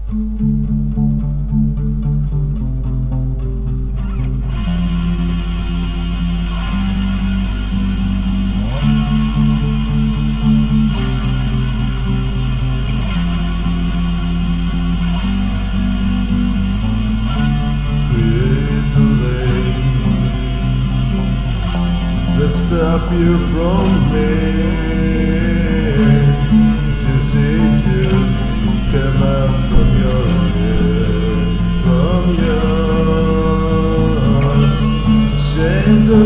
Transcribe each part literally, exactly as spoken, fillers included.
Stop you from me. Just say just come out from your head, from yours. Shame the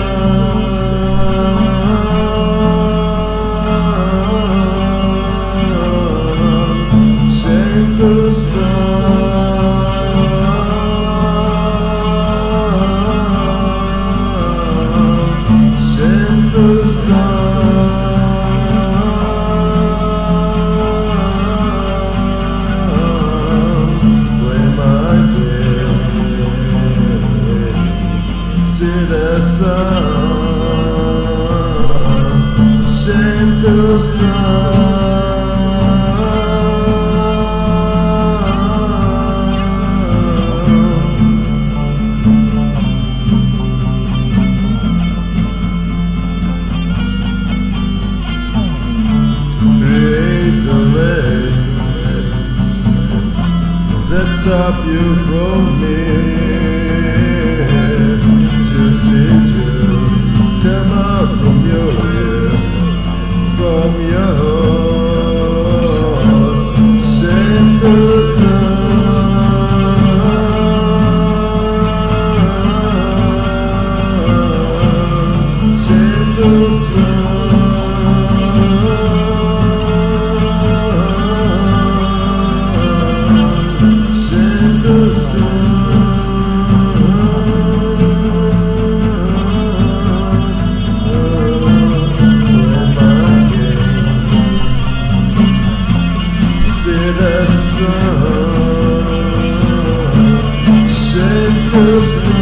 sun, shame the sun. The sun, shame the sun. Create the lake that stop you from me. Come out from your head, from your heart. Shame the sun, shame the sun, shame the sun. The sun, shame the sun.